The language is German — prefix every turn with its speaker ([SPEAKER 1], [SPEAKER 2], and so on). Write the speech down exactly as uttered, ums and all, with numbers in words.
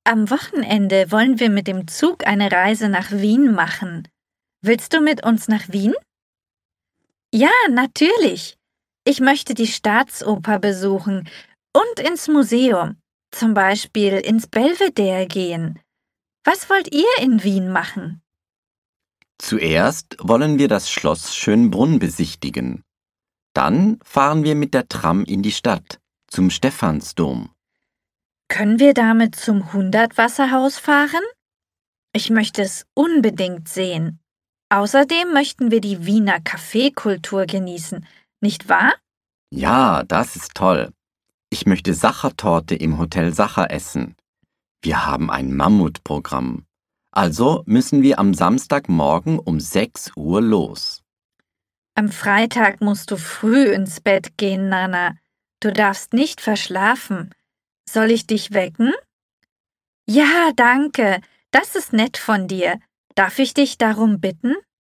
[SPEAKER 1] Am Wochenende wollen wir mit dem Zug eine Reise nach Wien machen. Willst du mit uns nach Wien? Ja, natürlich. Ich möchte die Staatsoper besuchen und ins Museum, zum Beispiel ins Belvedere gehen. Was wollt ihr in Wien machen?
[SPEAKER 2] Zuerst wollen wir das Schloss Schönbrunn besichtigen. Dann fahren wir mit der Tram in die Stadt, zum Stephansdom.
[SPEAKER 1] Können wir damit zum Hundertwasserhaus fahren? Ich möchte es unbedingt sehen. Außerdem möchten wir die Wiener Kaffeekultur genießen, nicht wahr?
[SPEAKER 2] Ja, das ist toll. Ich möchte Sachertorte im Hotel Sacher essen. Wir haben ein Mammutprogramm. Also müssen wir am Samstagmorgen um sechs Uhr los.
[SPEAKER 1] Am Freitag musst du früh ins Bett gehen, Nana. Du darfst nicht verschlafen. Soll ich dich wecken? Ja, danke. Das ist nett von dir. Darf ich dich darum bitten?